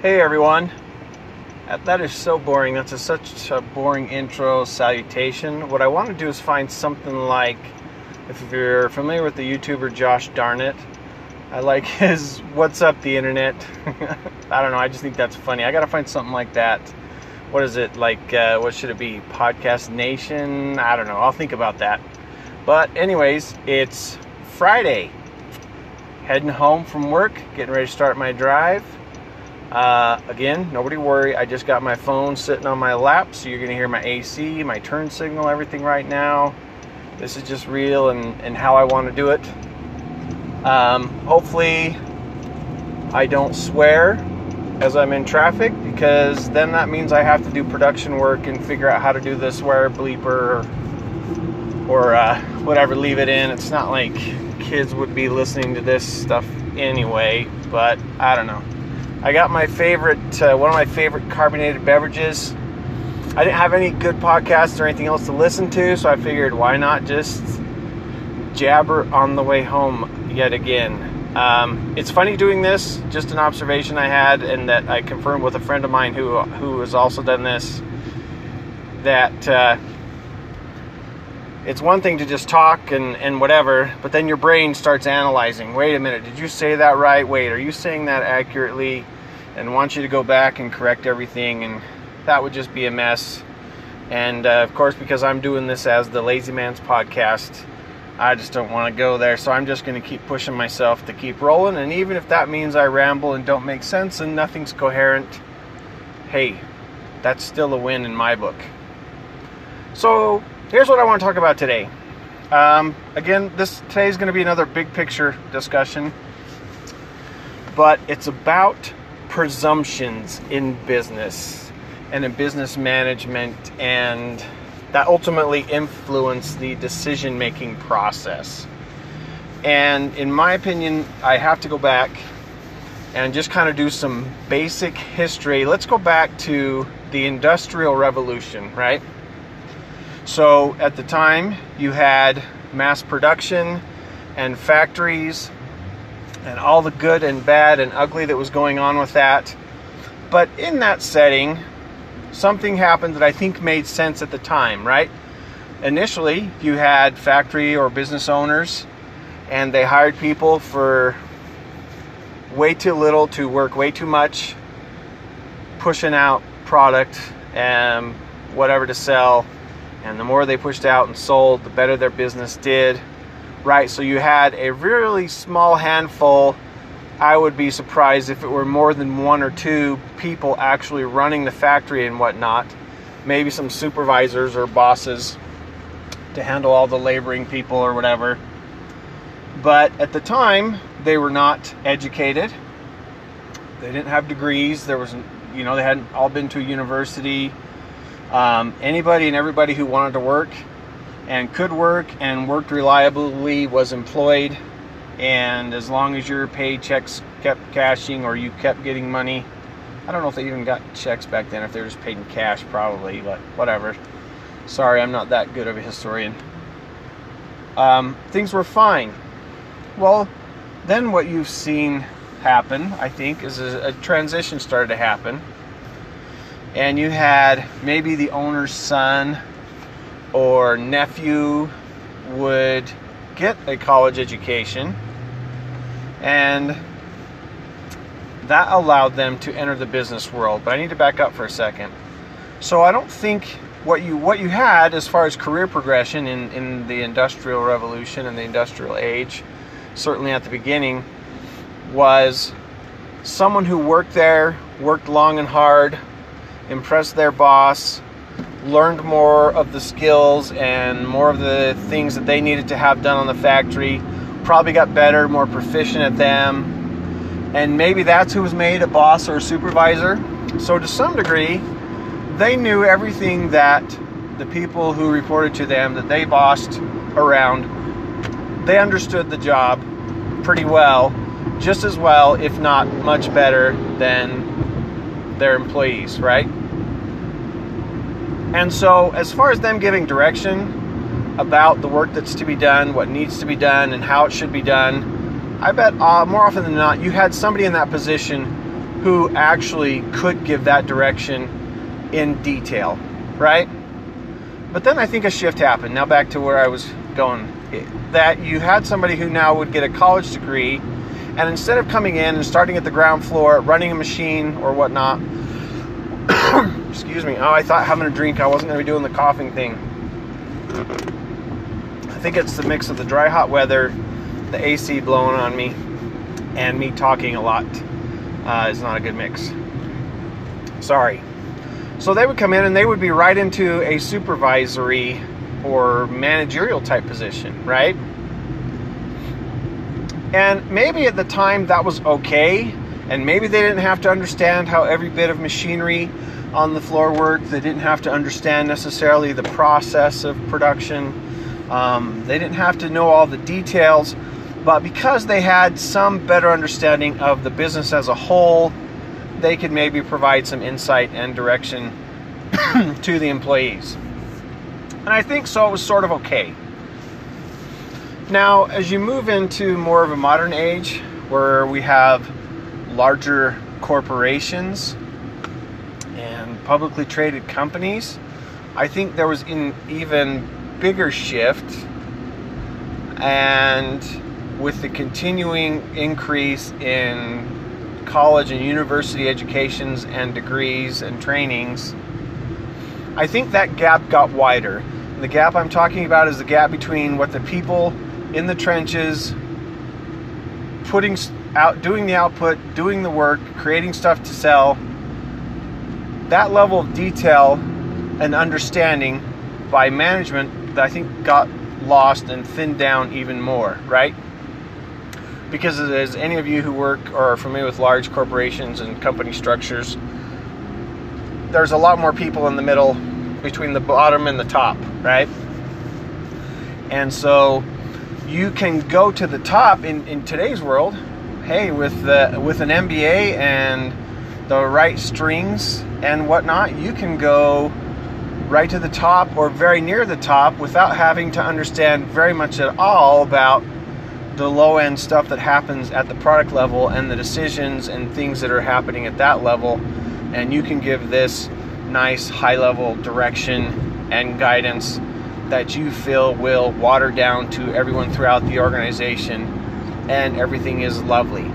Hey everyone. That is so boring. That's such a boring intro salutation. What I want to do is find something like, if you're familiar with the YouTuber Josh Darnett, I like his "What's up, the internet?" I don't know, I just think that's funny. I gotta find something like that. What is it, like, what should it be? Podcast Nation? I don't know, I'll think about that. But anyways, it's Friday. Heading home from work, getting ready to start my drive. Again, nobody worry, I just got my phone sitting on my lap, so you're going to hear my AC, my turn signal, everything right now. This is just real and how I want to do it. Hopefully I don't swear as I'm in traffic, because then that means I have to do production work and figure out how to do the swear bleeper or whatever, leave it in. It's not like kids would be listening to this stuff anyway, but I don't know. I got my favorite, one of my favorite carbonated beverages. I didn't have any good podcasts or anything else to listen to, so I figured why not just jabber on the way home yet again. It's funny doing this, just an observation I had, and that I confirmed with a friend of mine who has also done this, that it's one thing to just talk and whatever, but then your brain starts analyzing. Wait a minute, did you say that right? Wait, are you saying that accurately? And want you to go back and correct everything, and that would just be a mess. And of course, because I'm doing this as the Lazy Man's podcast, I just don't want to go there, so I'm just going to keep pushing myself to keep rolling. And even if that means I ramble and don't make sense and nothing's coherent, hey, that's still a win in my book. So here's what I want to talk about today. Again, today's going to be another big picture discussion, but it's about presumptions in business and in business management, and that ultimately influence the decision-making process. And in my opinion, I have to go back and just kind of do some basic history. Let's go back to the Industrial Revolution, right? So at the time, you had mass production and factories and all the good and bad and ugly that was going on with that. But in that setting, something happened that I think made sense at the time, right? Initially, you had factory or business owners, and they hired people for way too little to work way too much, pushing out product and whatever to sell. And the more they pushed out and sold, the better their business did, right? So you had a really small handful. I would be surprised if it were more than one or two people actually running the factory and whatnot. Maybe some supervisors or bosses to handle all the laboring people or whatever. But at the time, they were not educated. They didn't have degrees. They hadn't all been to a university. Anybody and everybody who wanted to work and could work and worked reliably was employed. And as long as your paychecks kept cashing or you kept getting money, I don't know if they even got checks back then, if they were just paid in cash, probably, but whatever. Sorry, I'm not that good of a historian. Things were fine. Well, then what you've seen happen, I think, is a transition started to happen. And you had maybe the owner's son or nephew would get a college education, and that allowed them to enter the business world. But I need to back up for a second. So I don't think what you had as far as career progression in the Industrial Revolution and the Industrial Age, certainly at the beginning, was someone who worked there, worked long and hard, impressed their boss, learned more of the skills and more of the things that they needed to have done on the factory, probably got better, more proficient at them, and maybe that's who was made a boss or a supervisor. So to some degree, they knew everything that the people who reported to them that they bossed around, they understood the job pretty well, just as well, if not much better than their employees, right? And so as far as them giving direction about the work that's to be done, what needs to be done, and how it should be done, I bet more often than not you had somebody in that position who actually could give that direction in detail, right? But then I think a shift happened. Now back to where I was going, that you had somebody who now would get a college degree, and instead of coming in and starting at the ground floor, running a machine or whatnot, excuse me, oh, I thought having a drink, I wasn't going to be doing the coughing thing. I think it's the mix of the dry, hot weather, the AC blowing on me, and me talking a lot is not a good mix. Sorry. So they would come in and they would be right into a supervisory or managerial type position, right? And maybe at the time that was okay, and maybe they didn't have to understand how every bit of machinery on the floor worked. They didn't have to understand necessarily the process of production. They didn't have to know all the details, but because they had some better understanding of the business as a whole, they could maybe provide some insight and direction to the employees. And I think so it was sort of okay. Now, as you move into more of a modern age where we have larger corporations and publicly traded companies, I think there was an even bigger shift, and with the continuing increase in college and university educations and degrees and trainings, I think that gap got wider. And the gap I'm talking about is the gap between what the people in the trenches putting out, doing the output, doing the work, creating stuff to sell, that level of detail and understanding by management that I think got lost and thinned down even more, right? Because as any of you who work or are familiar with large corporations and company structures, there's a lot more people in the middle between the bottom and the top, right? And so you can go to the top in today's world, hey, with an MBA and the right strings and whatnot, you can go right to the top or very near the top without having to understand very much at all about the low-end stuff that happens at the product level and the decisions and things that are happening at that level. And you can give this nice high-level direction and guidance that you feel will water down to everyone throughout the organization, and everything is lovely.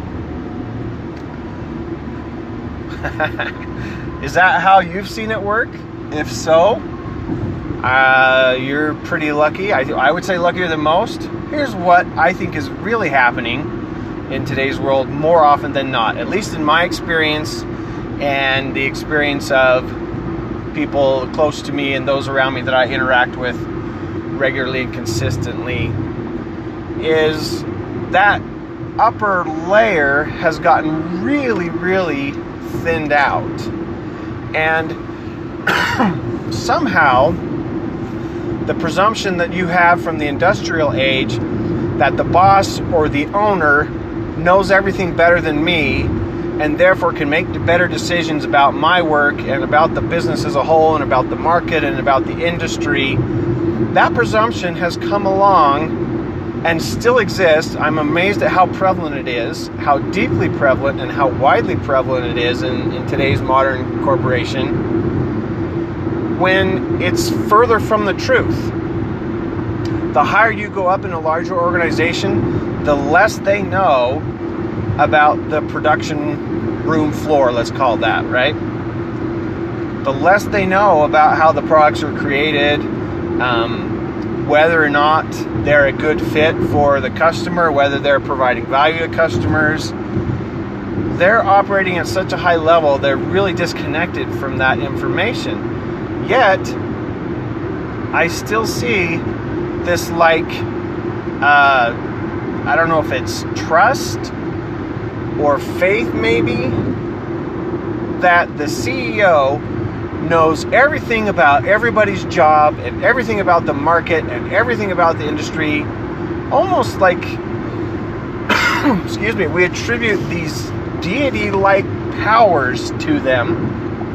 Is that how you've seen it work? If so, you're pretty lucky. I would say luckier than most. Here's what I think is really happening in today's world more often than not, at least in my experience and the experience of people close to me and those around me that I interact with regularly and consistently, is that upper layer has gotten really, really thinned out. And somehow the presumption that you have from the industrial age that the boss or the owner knows everything better than me and therefore can make better decisions about my work and about the business as a whole and about the market and about the industry, that presumption has come along and still exists. I'm amazed at how prevalent it is, how deeply prevalent and how widely prevalent it is in today's modern corporation, when it's further from the truth. The higher you go up in a larger organization, the less they know about the production room floor, let's call it that, right? The less they know about how the products are created, whether or not they're a good fit for the customer, whether they're providing value to customers. They're operating at such a high level, they're really disconnected from that information. Yet, I still see this I don't know if it's trust or faith maybe, that the CEO knows everything about everybody's job and everything about the market and everything about the industry, almost like, excuse me, we attribute these deity-like powers to them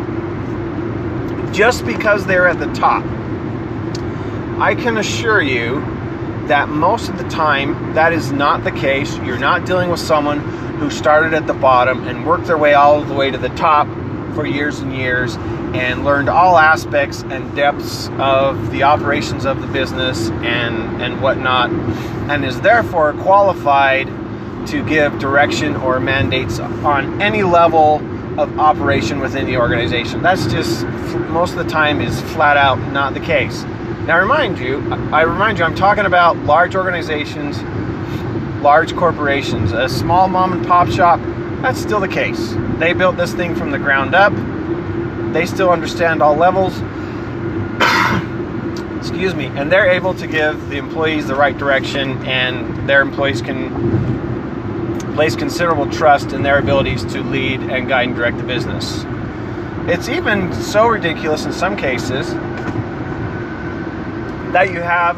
just because they're at the top. I can assure you that most of the time that is not the case. You're not dealing with someone who started at the bottom and worked their way all the way to the top for years and years, and learned all aspects and depths of the operations of the business and whatnot, and is therefore qualified to give direction or mandates on any level of operation within the organization. That's just, most of the time, is flat out not the case. Now, I remind you, I'm talking about large organizations, large corporations. A small mom and pop shop, that's still the case. They built this thing from the ground up. They still understand all levels. Excuse me. And they're able to give the employees the right direction, and their employees can place considerable trust in their abilities to lead and guide and direct the business. It's even so ridiculous in some cases that you have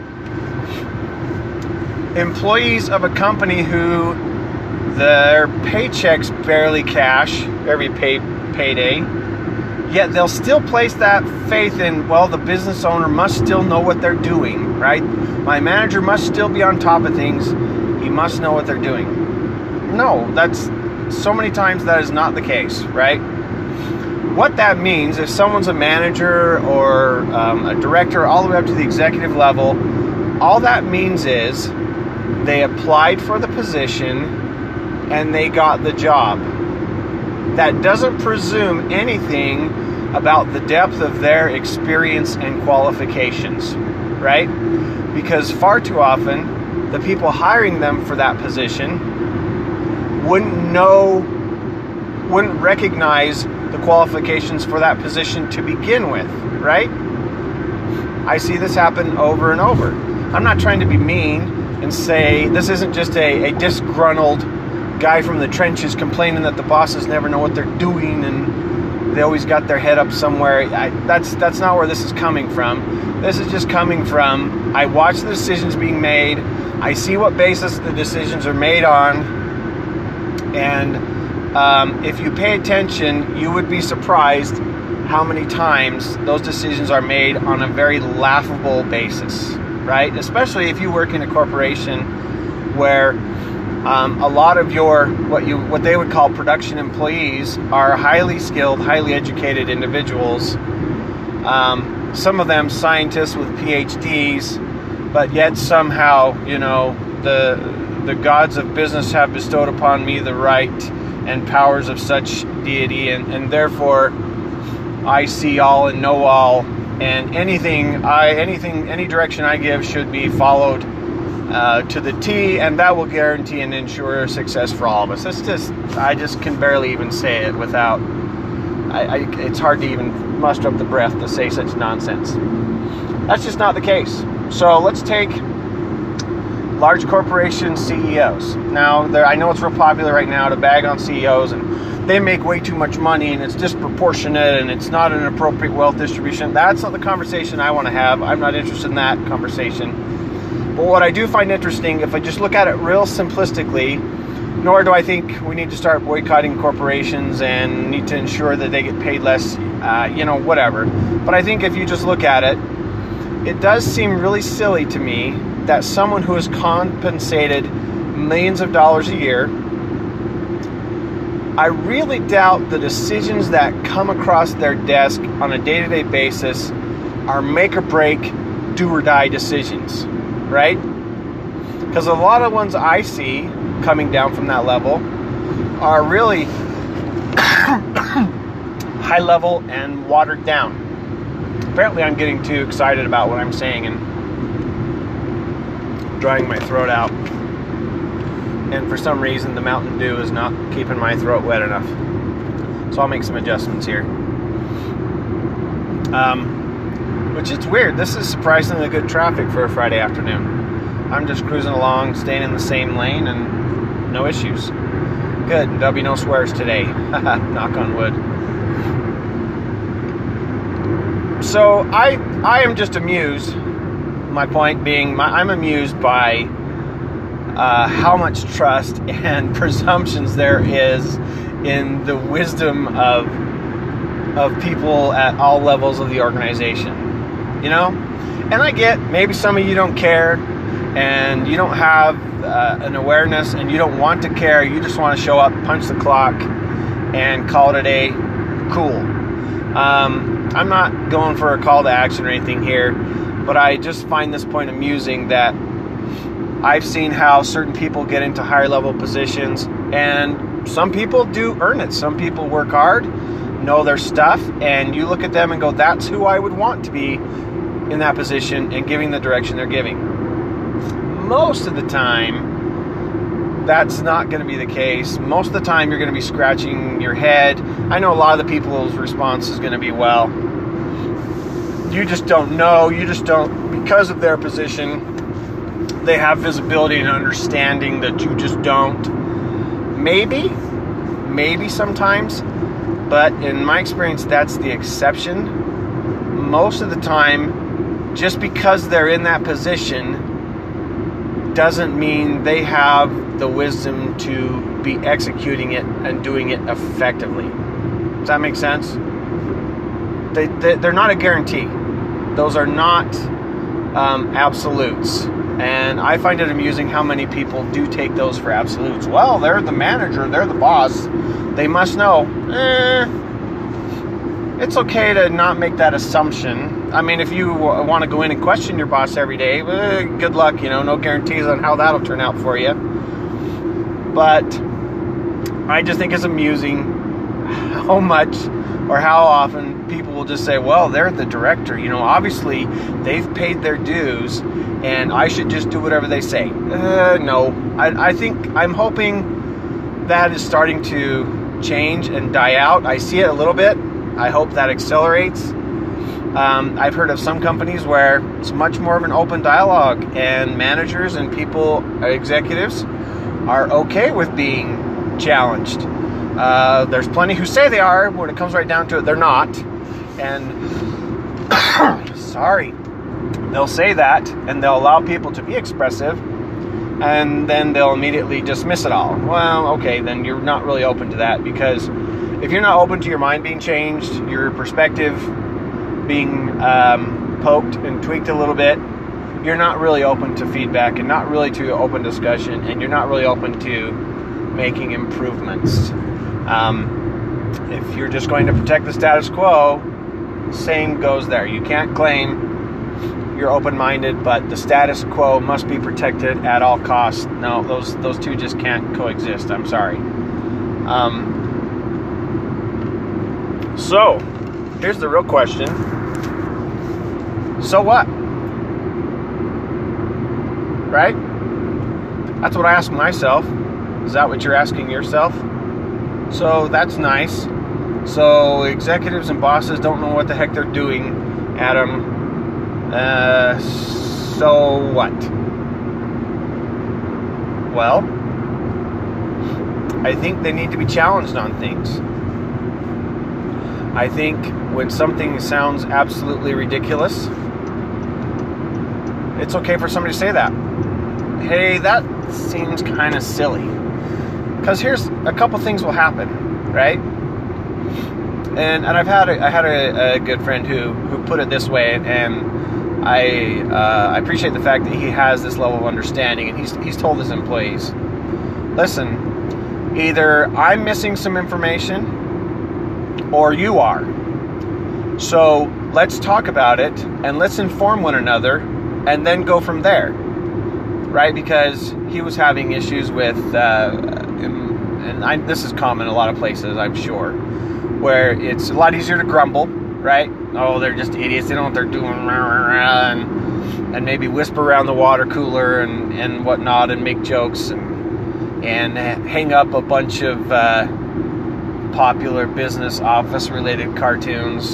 employees of a company who their paychecks barely cash every payday, yet they'll still place that faith in, well, the business owner must still know what they're doing, right? My manager must still be on top of things. He must know what they're doing. No, that's so many times that is not the case, right? What that means, if someone's a manager or a director all the way up to the executive level, all that means is they applied for the position and they got the job. That doesn't presume anything about the depth of their experience and qualifications, right? Because far too often, the people hiring them for that position wouldn't recognize the qualifications for that position to begin with, right? I see this happen over and over. I'm not trying to be mean and say this isn't just a disgruntled guy from the trenches complaining that the bosses never know what they're doing and they always got their head up somewhere. That's not where this is coming from. This is just coming from, I watch the decisions being made, I see what basis the decisions are made on, and if you pay attention, you would be surprised how many times those decisions are made on a very laughable basis, right? Especially if you work in a corporation where a lot of your what they would call production employees are highly skilled, highly educated individuals. Some of them scientists with PhDs, but yet somehow, the gods of business have bestowed upon me the right and powers of such deity, and therefore I see all and know all, and any direction I give should be followed to the T, and that will guarantee and ensure success for all of us. I just can barely even say it without. It's hard to even muster up the breath to say such nonsense. That's just not the case. So let's take large corporation CEOs. Now, I know it's real popular right now to bag on CEOs, and they make way too much money, and it's disproportionate, and it's not an appropriate wealth distribution. That's not the conversation I want to have. I'm not interested in that conversation. But what I do find interesting, if I just look at it real simplistically, nor do I think we need to start boycotting corporations and need to ensure that they get paid less, whatever. But I think if you just look at it, it does seem really silly to me that someone who is compensated millions of dollars a year, I really doubt the decisions that come across their desk on a day-to-day basis are make or break, do or die decisions, right? Because a lot of ones I see coming down from that level are really high level and watered down. Apparently I'm getting too excited about what I'm saying and drying my throat out, and for some reason the Mountain Dew is not keeping my throat wet enough, so I'll make some adjustments here. Which is weird. This is surprisingly good traffic for a Friday afternoon. I'm just cruising along, staying in the same lane, and no issues. Good. There'll be no swears today. Knock on wood. So I am just amused. My point being, I'm amused by how much trust and presumptions there is in the wisdom of people at all levels of the organization. And I get maybe some of you don't care. and you don't have an awareness, and you don't want to care, you just want to show up, punch the clock, and call it a day, cool. I'm not going for a call to action or anything here, but I just find this point amusing that I've seen how certain people get into higher level positions, and some people do earn it. Some people work hard, know their stuff, and you look at them and go, that's who I would want to be in that position and giving the direction they're giving. Most of the time, that's not going to be the case. Most of the time, you're going to be scratching your head. I know a lot of the people's response is going to be, well, you just don't know. You just don't, because of their position, they have visibility and understanding that you just don't. Maybe sometimes, but in my experience, that's the exception. Most of the time, just because they're in that position doesn't mean they have the wisdom to be executing it and doing it effectively. Does that make sense? They're not a guarantee. Those are not absolutes. And I find it amusing how many people do take those for absolutes. Well, they're the manager, they're the boss, they must know. It's okay to not make that assumption. I mean, if you want to go in and question your boss every day, good luck, no guarantees on how that'll turn out for you. But I just think it's amusing how much or how often people will just say, well, they're the director, obviously they've paid their dues and I should just do whatever they say. No, I'm hoping that is starting to change and die out. I see it a little bit. I hope that accelerates. I've heard of some companies where it's much more of an open dialogue, and managers and people, executives, are okay with being challenged. There's plenty who say they are. When it comes right down to it, they're not. And sorry, they'll say that, and they'll allow people to be expressive, and then they'll immediately dismiss it all. Well, okay, then you're not really open to that, because if you're not open to your mind being changed, your perspective being poked and tweaked a little bit, you're not really open to feedback and not really to open discussion, and you're not really open to making improvements. If you're just going to protect the status quo, same goes there. You can't claim you're open-minded, but the status quo must be protected at all costs. No, those two just can't coexist. I'm sorry. So, here's the real question. So what? Right? That's what I ask myself. Is that what you're asking yourself? So that's nice. So executives and bosses don't know what the heck they're doing, Adam. So what? Well, I think they need to be challenged on things. I think when something sounds absolutely ridiculous, it's okay for somebody to say that. Hey, that seems kind of silly. Because here's a couple things will happen, right? And I had a good friend who put it this way, and I appreciate the fact that he has this level of understanding, and he's told his employees, listen, either I'm missing some information or you are. So let's talk about it and let's inform one another and then go from there, right? Because he was having issues with, this is common in a lot of places, I'm sure, where it's a lot easier to grumble, right? Oh, they're just idiots, they don't know what they're doing, and maybe whisper around the water cooler and whatnot, and make jokes and hang up a bunch of popular business office related cartoons,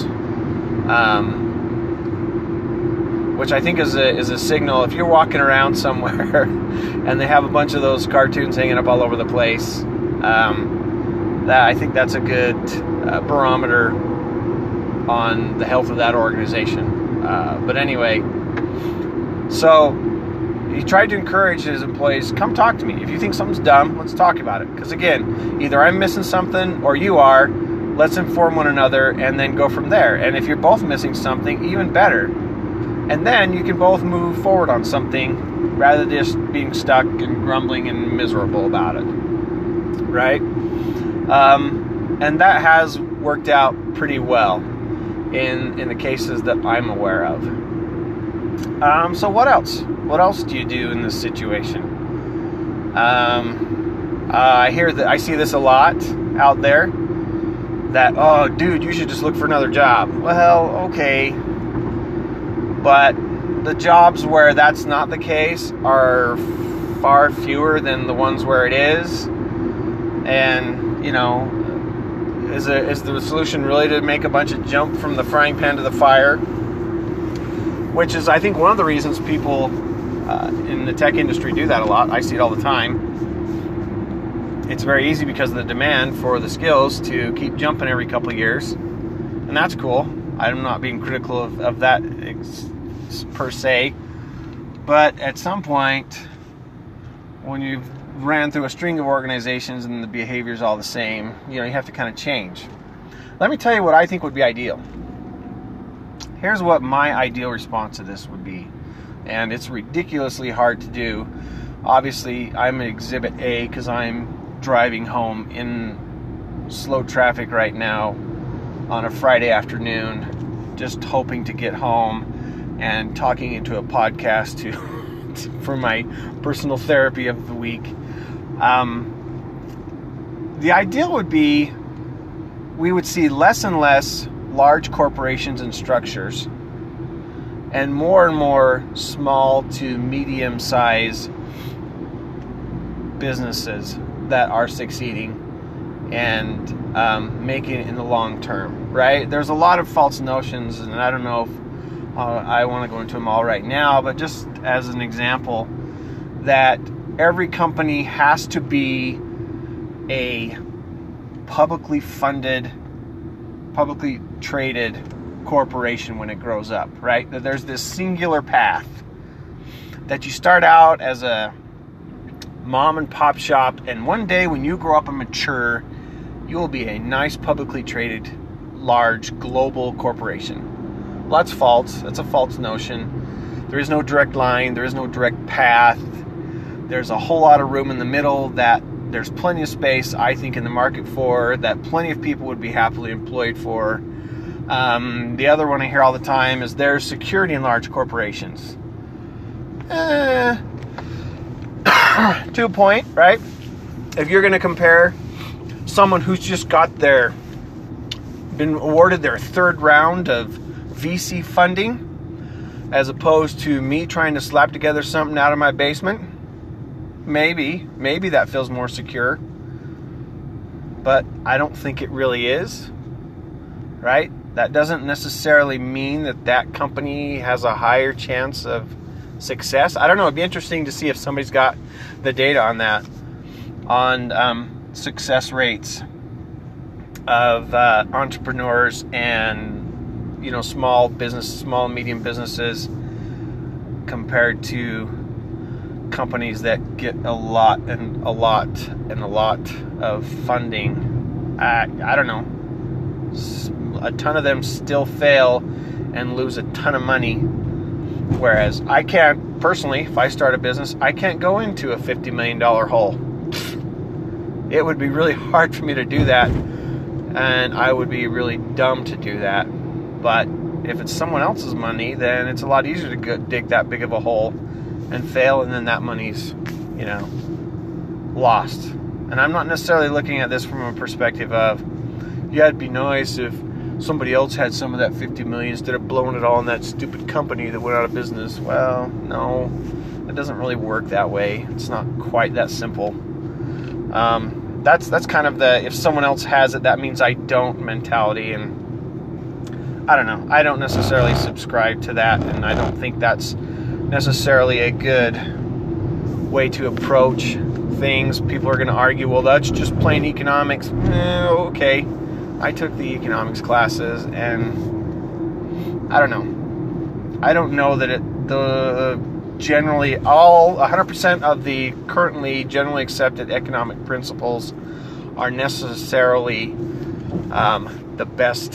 which I think is a signal. If you're walking around somewhere and they have a bunch of those cartoons hanging up all over the place, that I think that's a good barometer on the health of that organization. But anyway, so he tried to encourage his employees, come talk to me. If you think something's dumb, let's talk about it. Because again, either I'm missing something or you are. Let's inform one another and then go from there. And if you're both missing something, even better. And then you can both move forward on something rather than just being stuck and grumbling and miserable about it, right? And that has worked out pretty well in the cases that I'm aware of. So what else? What else do you do in this situation? I see this a lot out there. That, oh, dude, you should just look for another job. Well, okay. But the jobs where that's not the case are far fewer than the ones where it is. And, you know, is the solution really to make a bunch of jump from the frying pan to the fire? Which is, I think, one of the reasons people in the tech industry do that a lot. I see it all the time. It's very easy because of the demand for the skills to keep jumping every couple of years. And that's cool. I'm not being critical of that per se. But at some point, when you've ran through a string of organizations and the behavior's all the same, you know, you have to kind of change. Let me tell you what I think would be ideal. Here's what my ideal response to this would be. And it's ridiculously hard to do. Obviously, I'm in Exhibit A because I'm driving home in slow traffic right now on a Friday afternoon, just hoping to get home and talking into a podcast for my personal therapy of the week. The ideal would be we would see less and less large corporations and structures and more small to medium-sized businesses that are succeeding and making it in the long term, right? There's a lot of false notions, and I don't know if I want to go into them all right now, but just as an example, that every company has to be a publicly funded, publicly traded corporation when it grows up, right? That there's this singular path that you start out as a mom and pop shop, and one day when you grow up and mature, you will be a nice publicly traded large global corporation. Well, that's false. That's a false notion. There is no direct line. There is no direct path. There's a whole lot of room in the middle that there's plenty of space, I think, in the market for, that plenty of people would be happily employed for. The other one I hear all the time is there's security in large corporations. To a point, right? If you're going to compare someone who's just been awarded their third round of VC funding, as opposed to me trying to slap together something out of my basement, maybe that feels more secure. But I don't think it really is, right? That doesn't necessarily mean that company has a higher chance of success. I don't know. It'd be interesting to see if somebody's got the data on that, on success rates of entrepreneurs and, you know, small medium businesses compared to companies that get a lot of funding. I don't know. A ton of them still fail and lose a ton of money. Whereas I can't, personally, if I start a business, I can't go into a $50 million hole. It would be really hard for me to do that, and I would be really dumb to do that. But if it's someone else's money, then it's a lot easier to dig that big of a hole and fail, and then that money's, you know, lost. And I'm not necessarily looking at this from a perspective of, yeah, it'd be nice if somebody else had some of that 50 million instead of blowing it all in that stupid company that went out of business. Well, no, it doesn't really work that way. It's not quite that simple. That's kind of the, if someone else has it, that means I don't mentality. And I don't know. I don't necessarily subscribe to that, and I don't think that's necessarily a good way to approach things. People are going to argue, well, that's just plain economics. Okay. I took the economics classes, and I don't know. I don't know that generally all 100% of the currently generally accepted economic principles are necessarily the best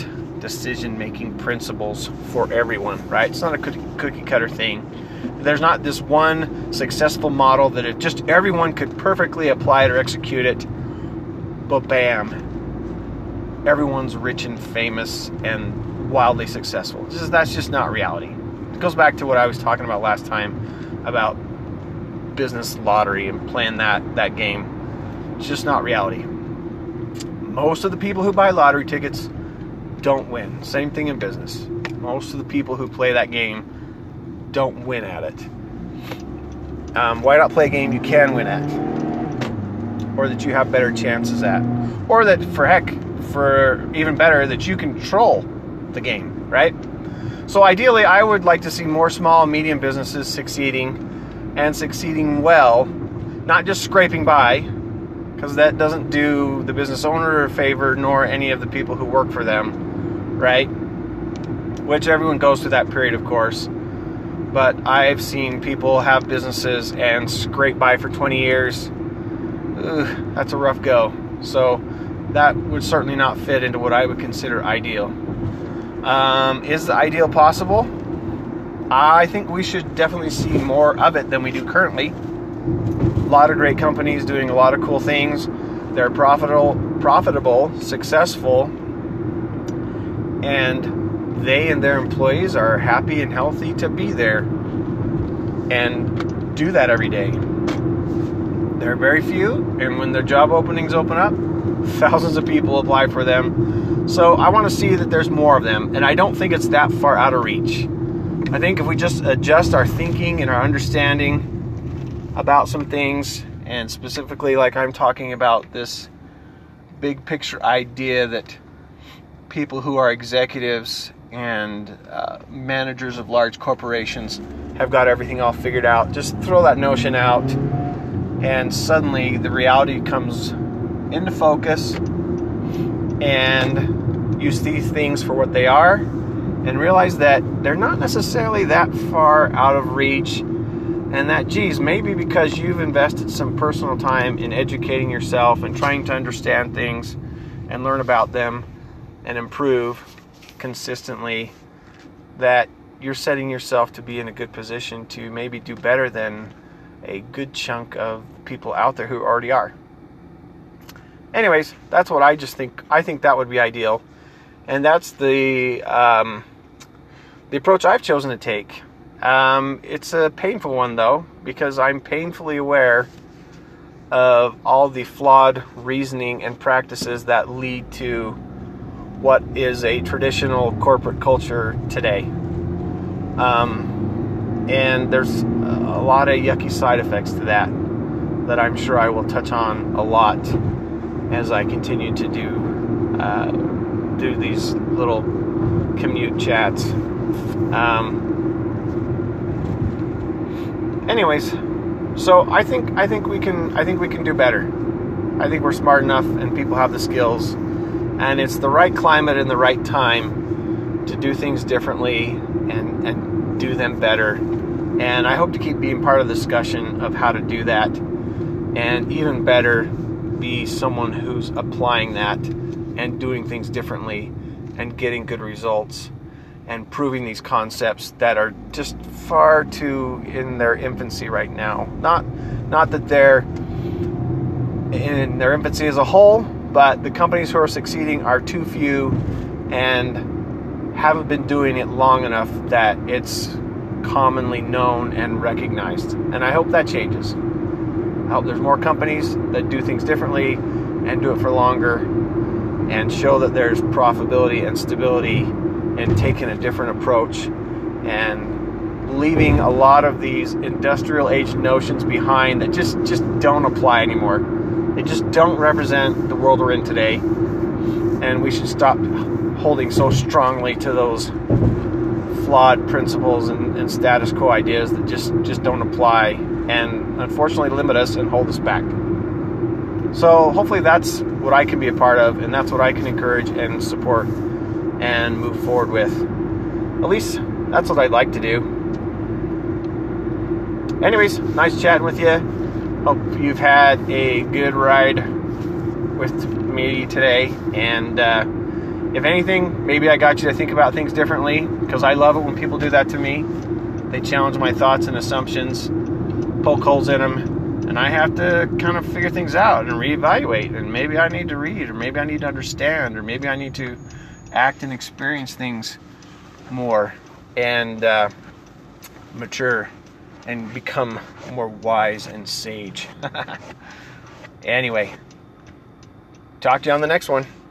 decision-making principles for everyone, right? It's not a cookie-cutter thing. There's not this one successful model that everyone could perfectly apply it or execute it, but bam, everyone's rich and famous and wildly successful. That's just not reality. It goes back to what I was talking about last time about business lottery and playing that game. It's just not reality. Most of the people who buy lottery tickets don't win. Same thing in business. Most of the people who play that game don't win at it. Why not play a game you can win at? Or that you have better chances at? Or that, for even better, that you control the game, right? So ideally, I would like to see more small and medium businesses succeeding, and succeeding well, not just scraping by, because that doesn't do the business owner a favor, nor any of the people who work for them, right? Which everyone goes through that period, of course. But I've seen people have businesses and scrape by for 20 years. Ugh, that's a rough go. So that would certainly not fit into what I would consider ideal. Is the ideal possible? I think we should definitely see more of it than we do currently. A lot of great companies doing a lot of cool things. They're profitable, successful, and they and their employees are happy and healthy to be there and do that every day. There are very few, and when their job openings open up, thousands of people apply for them. So I want to see that there's more of them, and I don't think it's that far out of reach. I think if we just adjust our thinking and our understanding about some things, and specifically like I'm talking about this big picture idea that people who are executives and managers of large corporations have got everything all figured out. Just throw that notion out, and suddenly the reality comes into focus, and you see things for what they are, and realize that they're not necessarily that far out of reach, and that, geez, maybe because you've invested some personal time in educating yourself and trying to understand things and learn about them and improve consistently, that you're setting yourself to be in a good position to maybe do better than a good chunk of people out there who already are. Anyways, that's what I just think. I think that would be ideal, and that's the approach I've chosen to take. It's a painful one, though, because I'm painfully aware of all the flawed reasoning and practices that lead to what is a traditional corporate culture today. And there's a lot of yucky side effects to that I'm sure I will touch on a lot as I continue to do these little commute chats. Anyways, so I think we can do better. I think we're smart enough, and people have the skills, and it's the right climate and the right time to do things differently and do them better. And I hope to keep being part of the discussion of how to do that, and even better, be someone who's applying that and doing things differently and getting good results and proving these concepts that are just far too in their infancy right now. Not that they're in their infancy as a whole, but the companies who are succeeding are too few and haven't been doing it long enough that it's commonly known and recognized. And I hope that changes. I hope there's more companies that do things differently and do it for longer and show that there's profitability and stability in taking a different approach and leaving a lot of these industrial age notions behind that just don't apply anymore. They just don't represent the world we're in today, and we should stop holding so strongly to those flawed principles and status quo ideas that just don't apply and unfortunately limit us and hold us back. So hopefully that's what I can be a part of, and that's what I can encourage and support and move forward with. At least that's what I'd like to do. Anyways, nice chatting with you. Hope you've had a good ride with me today, and if anything, maybe I got you to think about things differently, because I love it when people do that to me. They challenge my thoughts and assumptions, poke holes in them, and I have to kind of figure things out and reevaluate. And maybe I need to read, or maybe I need to understand, or maybe I need to act and experience things more and mature and become more wise and sage. Anyway, talk to you on the next one.